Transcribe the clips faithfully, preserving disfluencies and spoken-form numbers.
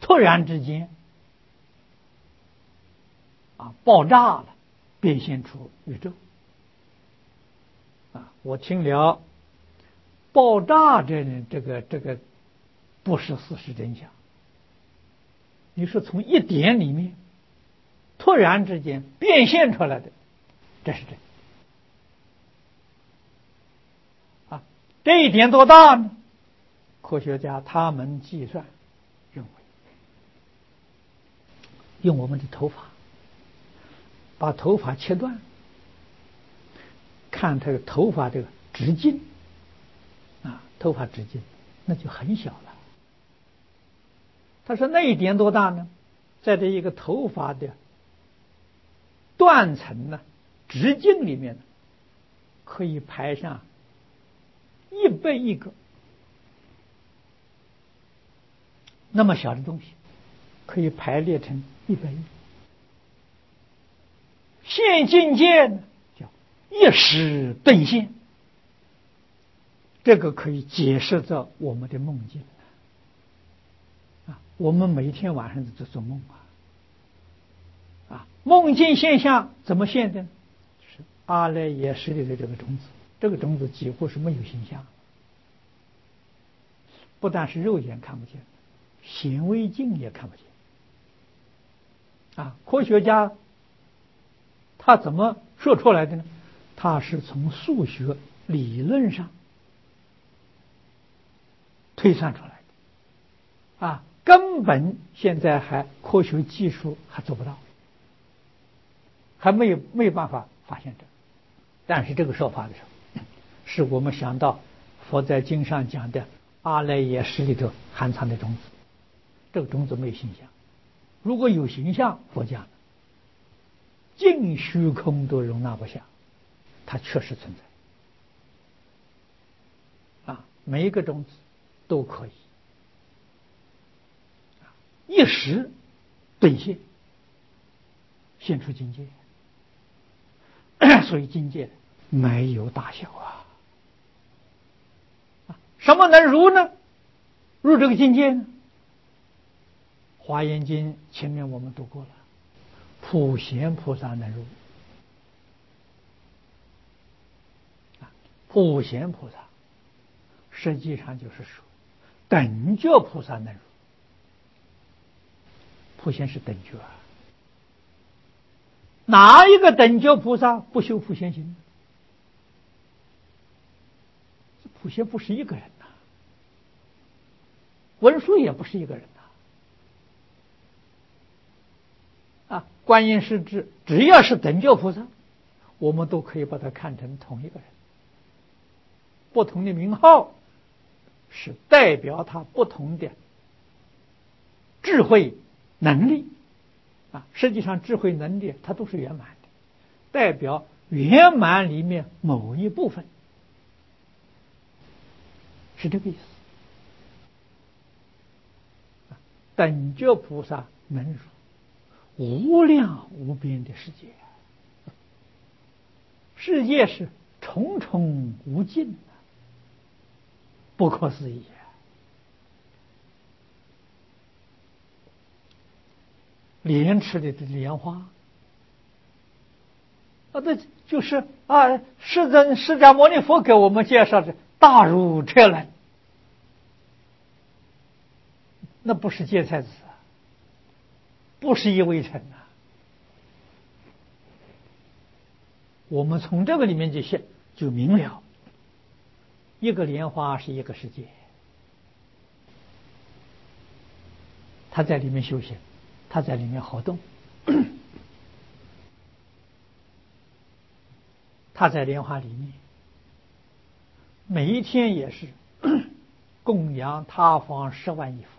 突然之间啊爆炸了，变现出宇宙。啊，我听了爆炸这这个这个不是事实真相。你说从一点里面突然之间变现出来的，这是真。啊，这一点多大呢？科学家他们计算认为，用我们的头发把头发切断，看这个头发这个直径啊，头发直径那就很小了。他说那一点多大呢？在这一个头发的断层呢直径里面呢，可以排上一百亿个那么小的东西，可以排列成一百亿。现境界呢叫一时顿现，这个可以解释着我们的梦境啊。我们每天晚上都在做梦啊，啊，梦境现象怎么现的呢？是阿赖耶识里的这个种子，这个种子几乎是没有形象，不但是肉眼看不见，显微镜也看不见啊。科学家他怎么说出来的呢？他是从数学理论上推算出来的啊，根本现在还科学技术还做不到，还没有没有办法发现这。但是这个说法的时候，是我们想到佛在经上讲的阿赖耶识里头含藏的种子，这个种子没有形象，如果有形象，佛讲了尽虚空都容纳不下，它确实存在啊，每一个种子都可以一时兑现，现出境界。所以境界没有大小啊，什么能入呢？入这个境界呢？华严经前面我们读过了，普贤菩萨能入。普贤菩萨实际上就是说等觉菩萨能入。普贤是等觉啊，哪一个等觉菩萨不修普贤行？普贤不是一个人呐、啊，文殊也不是一个人呐、啊。啊，观音是指只要是等觉菩萨，我们都可以把它看成同一个人，不同的名号是代表他不同的智慧能力啊。实际上智慧能力它都是圆满的，代表圆满里面某一部分，是这个意思。等觉菩萨能入无量无边的世界，世界是重重无尽，不可思议。莲池里的莲花啊，这就是啊，释尊释迦牟尼佛给我们介绍的大如车轮，那不是芥菜籽，不是一微尘啊。我们从这个里面就现就明了，一个莲花是一个世界，他在里面修行，他在里面活动，他在莲花里面，每一天也是供养他方十万亿佛，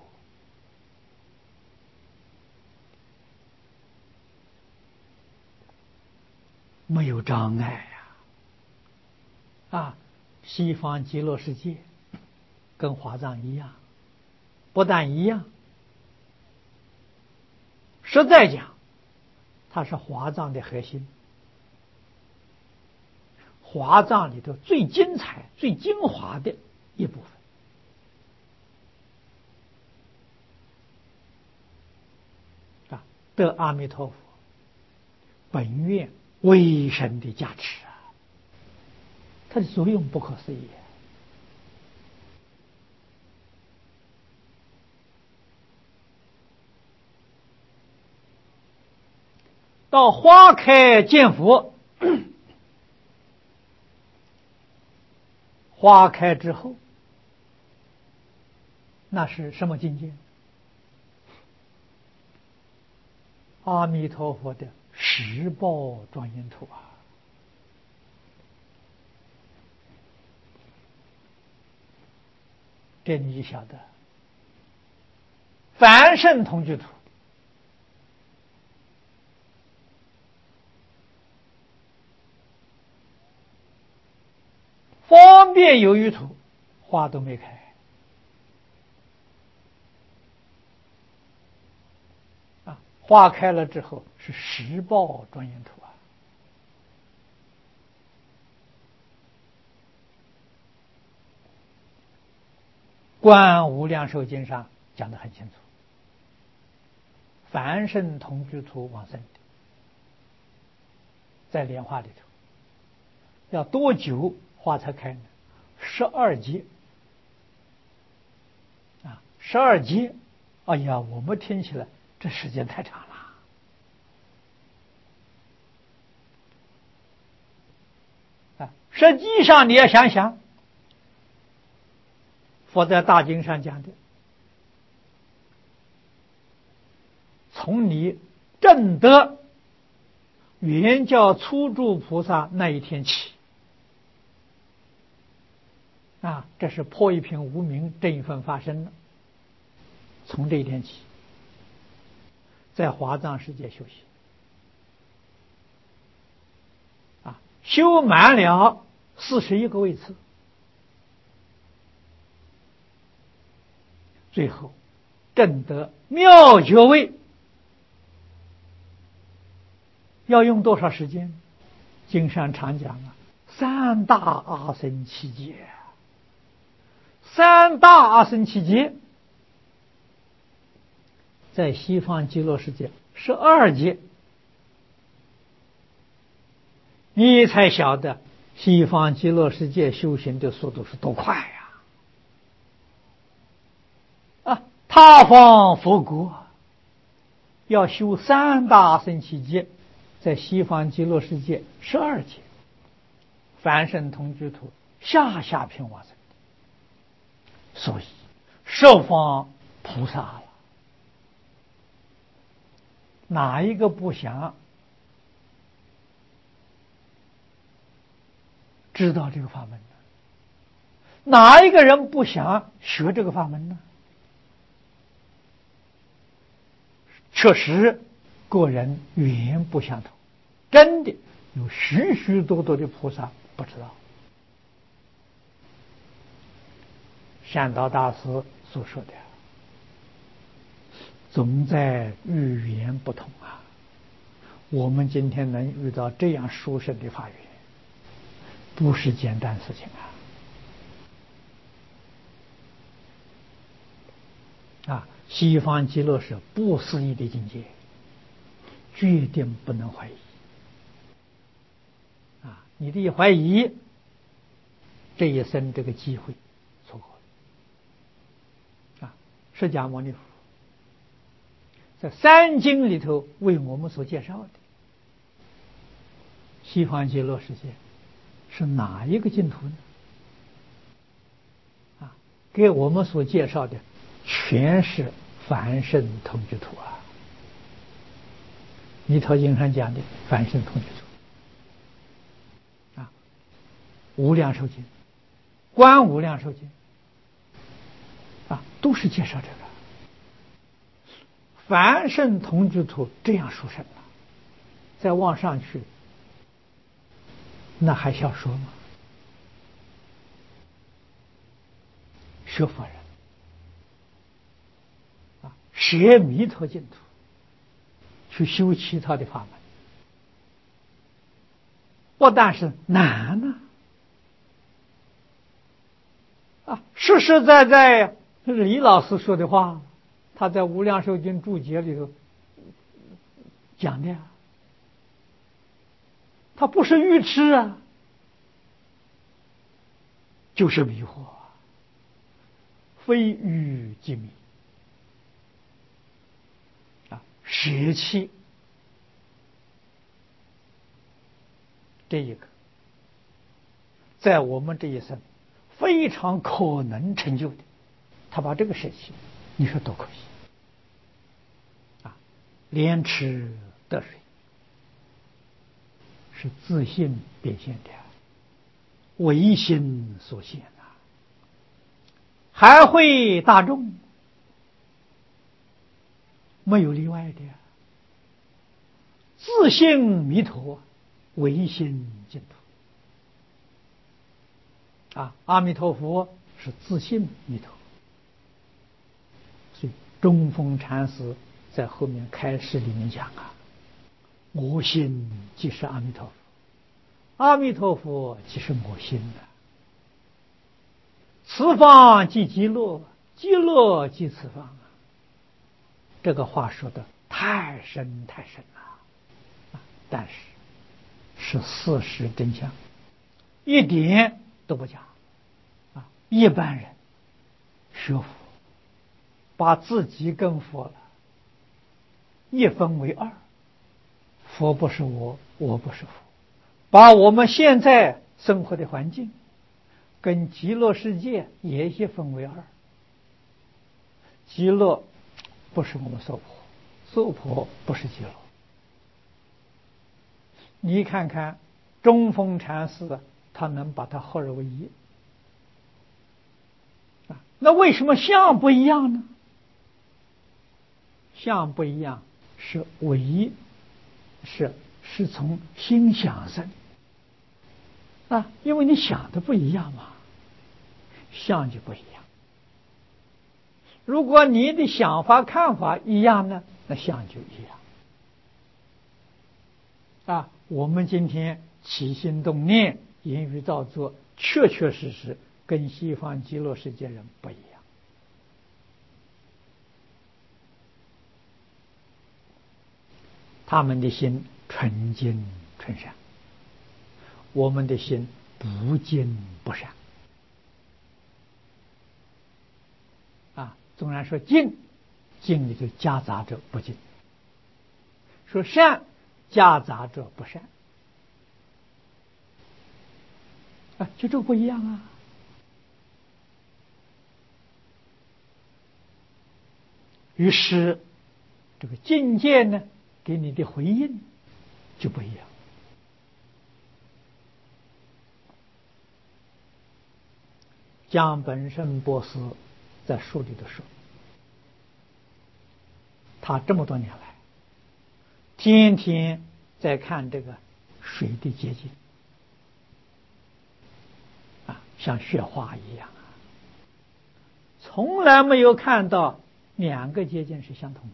没有障碍呀！啊，西方极乐世界跟华藏一样，不但一样，实在讲，它是华藏的核心，华藏里头最精彩、最精华的一部分。 得阿弥陀佛本愿威神的加持啊，它的作用不可思议。到花开见佛，花开之后，那是什么境界？阿弥陀佛的十报庄严土啊！这你就晓得，凡圣同居土，方便有余土，花都没开啊！花开了之后是十报庄严土啊！观无量寿经上讲得很清楚，凡圣同居土往生的，在莲花里头，要多久花才开呢？十二劫啊！十二劫，哎呀，我们听起来这时间太长了啊！实际上你要想想，佛在大经上讲的，从你证得圆教初住菩萨那一天起啊，这是破一品无明这一份发生了。从这一天起，在华藏世界修习啊，修满了四十一个位次，最后证得妙觉位，要用多少时间？经上常讲啊，三大阿僧祇劫，三大阿僧祇劫，在西方极乐世界十二劫，你才晓得西方极乐世界修行的速度是多快呀！啊，他方佛国要修三大阿僧祇劫，在西方极乐世界十二劫，凡圣同居土下下品往生，所以十方菩萨了，哪一个不想知道这个法门呢？哪一个人不想学这个法门呢？确实个人语言不相同，真的有许许多多的菩萨不知道。善导大师所说的，总在语言不同啊。我们今天能遇到这样殊胜的法缘，不是简单事情啊！啊，西方极乐是不思议的境界，决定不能怀疑啊！你的一怀疑，这一生这个机会错过了啊！释迦牟尼佛在三经里头为我们所介绍的西方极乐世界是哪一个净土呢？啊，给我们所介绍的全是凡圣同居土啊！弥陀经上讲的凡圣同居土啊，无量寿经、观无量寿经啊，都是介绍这个凡圣同居土这样殊胜了，再往上去，那还需要说吗？学佛人啊，学弥陀净土，去修其他的法门，不但是难呢啊，实实在在李老师说的话，他在《无量寿经注解》里头讲的呀，它不是愚痴啊，就是迷惑啊，非愚即迷啊，舍弃这一个，在我们这一生非常可能成就的，他把这个舍弃，你说多可惜啊！廉耻得水是自信变现的，唯心所现啊！还会大众，没有例外的呀。自性弥陀，唯心净土啊！阿弥陀佛是自性弥陀，所以中峰禅师在后面开示里面讲啊，我心即是阿弥陀佛，阿弥陀佛即是我心的，此方即极乐，极乐即此方啊！这个话说的太深太深了，但是是事实真相，一点都不假啊！一般人学佛，把自己跟佛了一分为二，佛不是我，我不是佛，把我们现在生活的环境跟极乐世界也一分为二，极乐不是我们娑婆，娑婆不是极乐。你看看中峰禅师，他能把它合而为一啊？那为什么相不一样呢？相不一样是唯一是是从心想生啊，因为你想的不一样嘛，相就不一样。如果你的想法看法一样呢，那相就一样啊。我们今天起心动念、言语造作，确确实实跟西方极乐世界人不一样。他们的心纯净纯善，我们的心不净不善啊。纵然说净，净里就夹杂着不净；说善，夹杂着不善啊，就这不一样啊。于是这个境界呢，给你的回应就不一样。江本胜博士在书里头说，他这么多年来天天在看这个水的结晶啊，像雪花一样啊，从来没有看到两个结晶是相同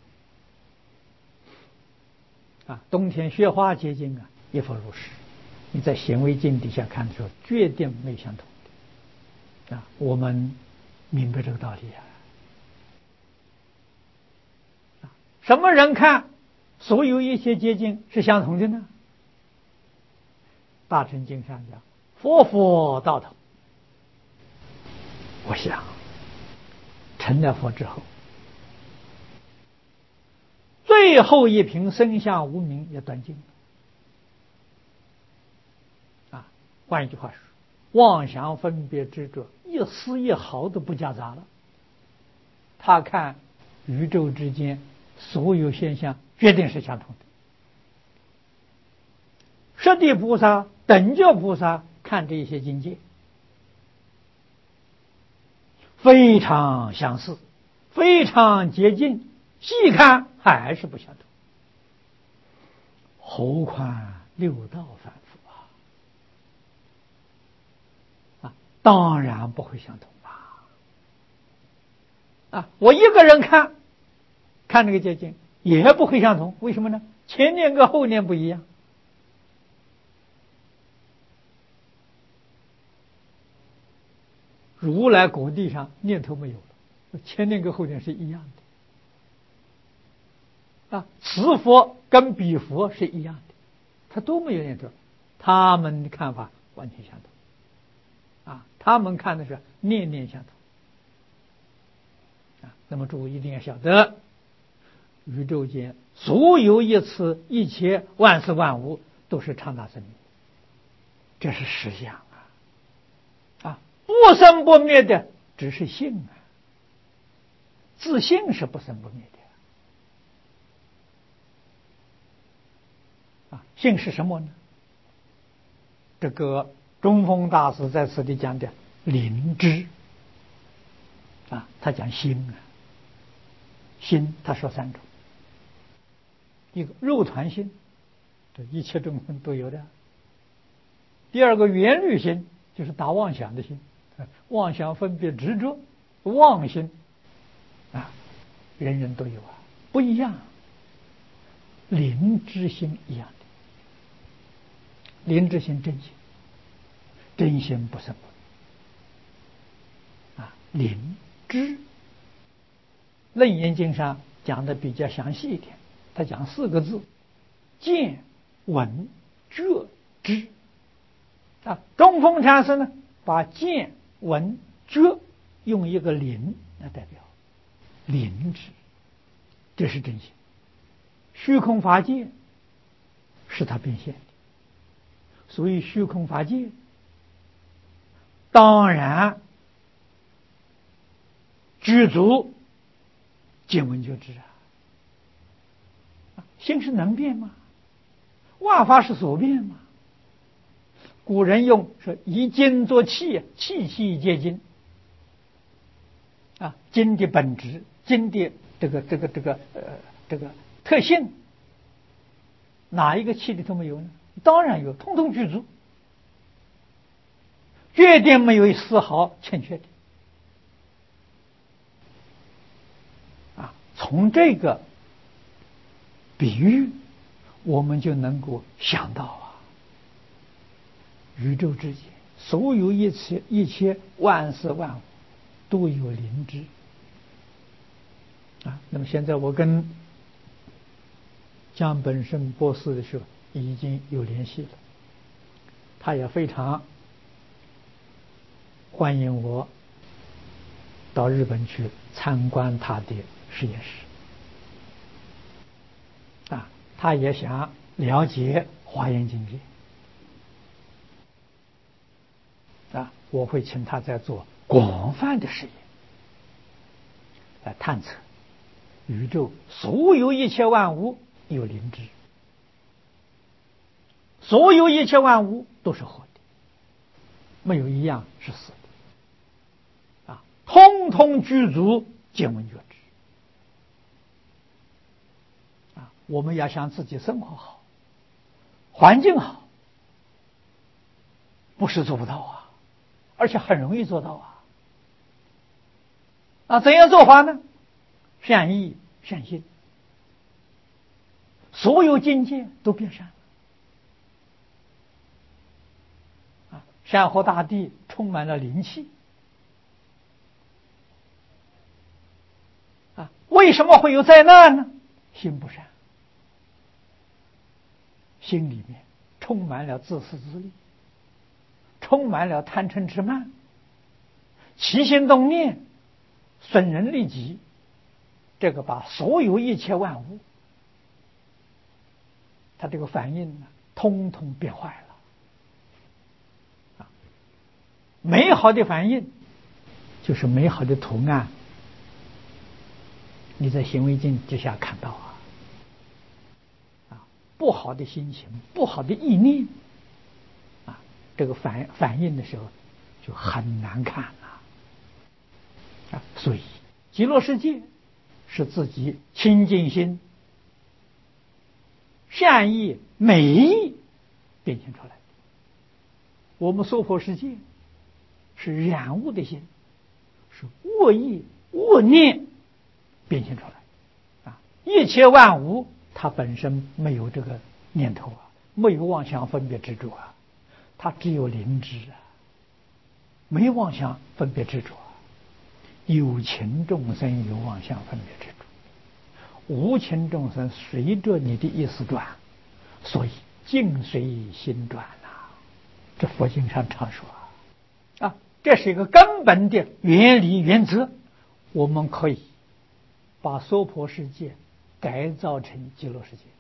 的啊。冬天雪花结晶啊，亦复如是。你在显微镜底下看的时候，决定没有相同的啊。我们明白这个道理啊。什么人看所有一些结晶是相同的呢？大乘经上讲，佛佛道同。我想成了佛之后，最后一瓶生相无名也断尽了啊。换一句话说，妄想分别执着一丝一毫都不夹杂了。他看宇宙之间所有现象决定是相同的。舍地菩萨、等觉菩萨看这些境界非常相似，非常接近，细看还是不相同，何况六道凡夫啊！啊，当然不会相同吧？啊，我一个人看，看这个结晶也不会相同，为什么呢？前念跟后念不一样。如来果地上念头没有了，前念跟后念是一样的啊，此佛跟彼佛是一样的，他都没有念头，他们的看法完全相同。啊，他们看的是念念相同。啊，那么诸位一定要晓得，宇宙间所有一切一切万事万物都是常大生命，这是实相啊！啊，不生不灭的只是性啊，自性是不生不灭的啊。性是什么呢？这个中峰大师在此地讲的灵知啊，他讲心啊，心他说三种。一个肉团心，这一切众生都有的。第二个缘虑心，就是打妄想的心，妄想分别执着妄心啊，人人都有啊，不一样。灵知心一样的，灵知心真心，真心不生不灭啊。灵知，楞严经上讲的比较详细一点。他讲四个字：见闻觉知。啊，中峰禅师呢，把见闻觉用一个灵来代表，灵知，这是真心。虚空法界是他变现的，所以虚空法界当然具足见闻觉知啊。心是能变吗？万法是所变吗？古人用说以精作气，气气皆精啊，精的本质，精的这个这个这个呃这个特性，哪一个气里头没有呢？当然有，通通具足，绝对没有丝毫欠缺的啊。从这个比喻，我们就能够想到啊，宇宙之间所有一切一切万事万物都有灵知啊。那么现在我跟江本胜博士的时候已经有联系了，他也非常欢迎我到日本去参观他的实验室。啊，他也想了解华严经界啊，我会请他在做广泛的实验，来探测宇宙所有一切万物有灵知，所有一切万物都是活的，没有一样是死的啊，通通具足见闻觉知。我们要想自己生活好，环境好，不是做不到啊，而且很容易做到啊。啊，怎样做法呢？善意善心，所有境界都变善了啊！山河大地充满了灵气啊！为什么会有灾难呢？心不善。心里面充满了自私自利，充满了贪嗔痴慢，起心动念损人利己，这个把所有一切万物，它这个反应呢，通通变坏了。啊，美好的反应就是美好的图案，你在行为境之下看到啊。不好的心情，不好的意念啊，这个反反应的时候就很难看了啊。所以极乐世界是自己清净心、善意、美意变现出来的。我们娑婆世界是染污的心，是恶意、恶念变现出来啊。一切万物它本身没有这个念头啊，没有妄想分别执着啊，它只有灵知啊，没妄想分别执着啊。有情众生有妄想分别执着， 无情众生随着你的意思转，所以境随心转呐、啊。这佛经上常说啊，这是一个根本的原理原则。我们可以把娑婆世界改造成极乐世界。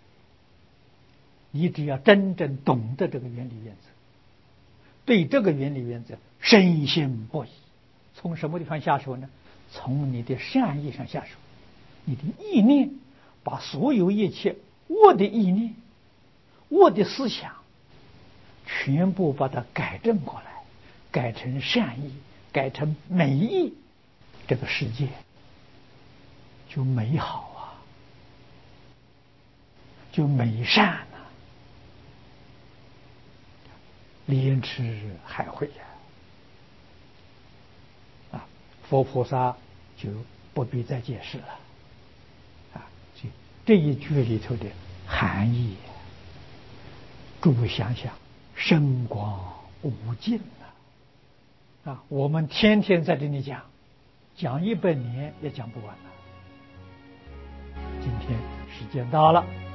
你只要真正懂得这个原理原则，对这个原理原则深信不疑。从什么地方下手呢？从你的善意上下手。你的意念，把所有一切恶的意念、恶的思想，全部把它改正过来，改成善意，改成美意，这个世界就美好啊，就美善啊，莲池海会呀！啊，佛菩萨就不必再解释了。啊，所以这一句里头的含义，诸位想想，深广无尽啊！啊，我们天天在这里讲，讲一百年也讲不完了。今天时间到了。